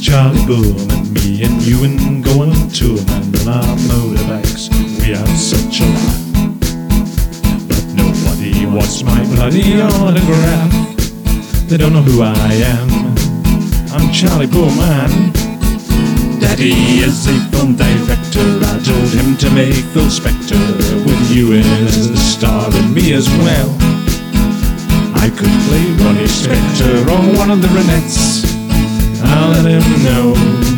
Charlie Boom and me and you and going to a man on our motorbikes. We are such a lot, but nobody wants my bloody autograph. They don't know who I am. I'm Charlie Boom, man. Daddy is a film director. I told him to make Phil Spector with you as the star and me as well. I could play Ronnie Spector or one of the Ronettes. I'll let him know.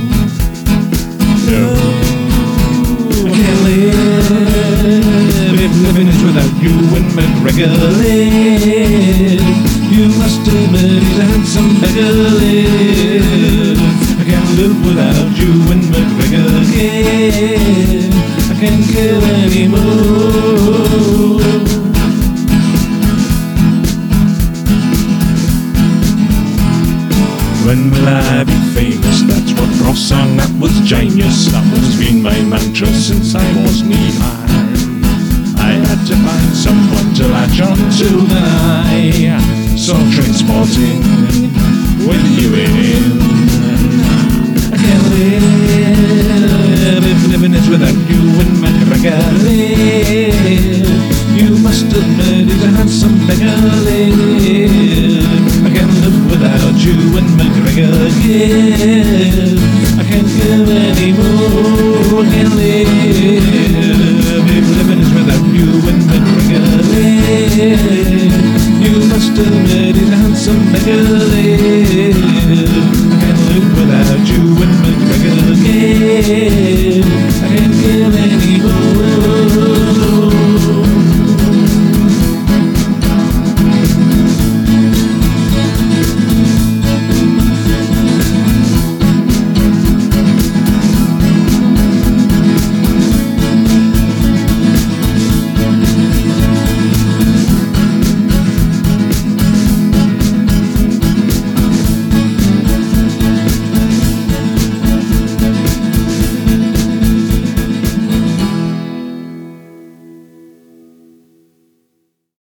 No, I can't live if living is without you and McGregor live. You must admit he's a handsome beggar live. I can't live without you and McGregor live. I can't kill anymore. When will I be famous? That's what Ross sang, that was genius. That was been my mantra since I was knee-high. I had to find someone to latch on to, then I saw Trainspotting with you in. I can't live if living is without you and McGregor live. You must admit he's a handsome beggar live. I can't live without you and McGregor give. I can't give anymore. I can't live if living is without you and McGregor live. You must admit he's a handsome beggar.